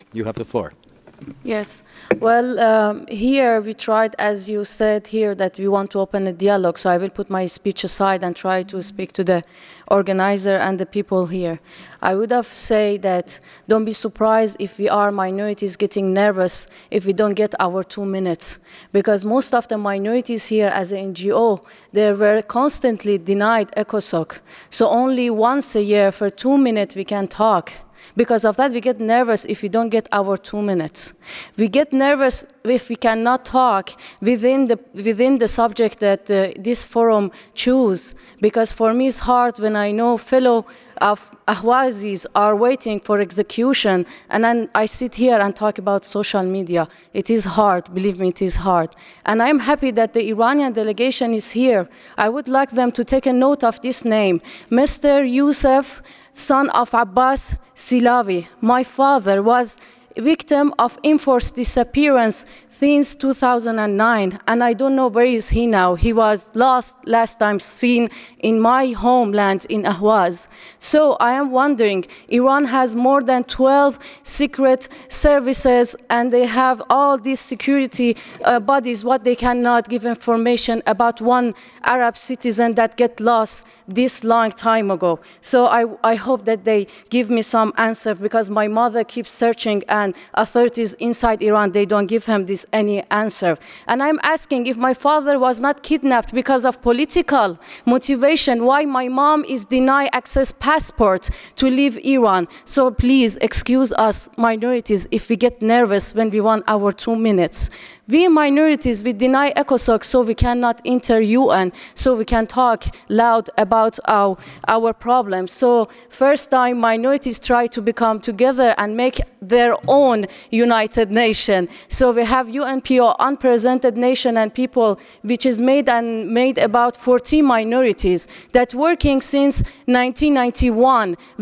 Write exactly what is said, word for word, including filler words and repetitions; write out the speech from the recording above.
You have the floor. Yes. Well, um, here we tried, as you said here, that we want to open a dialogue. So I will put my speech aside and try to speak to the organizer and the people here. I would have said that don't be surprised if we are minorities getting nervous if we don't get our two minutes. Because most of the minorities here as an N G O, they were constantly denied ECOSOC. So only once a year for two minutes we can talk. Because of that, we get nervous if we don't get our two minutes. We get nervous if we cannot talk within the, within the subject that uh, this forum choose. Because for me, it's hard when I know fellow of Ahwazis are waiting for execution, and then I sit here and talk about social media. It is hard, believe me, it is hard. And I'm happy that the Iranian delegation is here. I would like them to take a note of this name, Mister Youssef, son of Abbas Silavi. My father was a victim of enforced disappearance since two thousand nine, and I don't know where is he now. He was last last time seen in my homeland in Ahwaz. So I am wondering, Iran has more than twelve secret services, and they have all these security uh, bodies. What they cannot give information about one Arab citizen that get lost this long time ago. So I, I hope that they give me some answer, because my mother keeps searching and authorities inside Iran, they don't give him this any answer. And I'm asking, if my father was not kidnapped because of political motivation, why my mom is denied access passport to leave Iran? So please excuse us minorities if we get nervous when we want our two minutes. We minorities, we deny ECOSOC so we cannot enter U N, so we can talk loud about our, our problems. So first time minorities try to become together and make their own United Nation. So we have U N P O, unrepresented nation and people, which is made and made about fourteen minorities that working since nineteen ninety-one.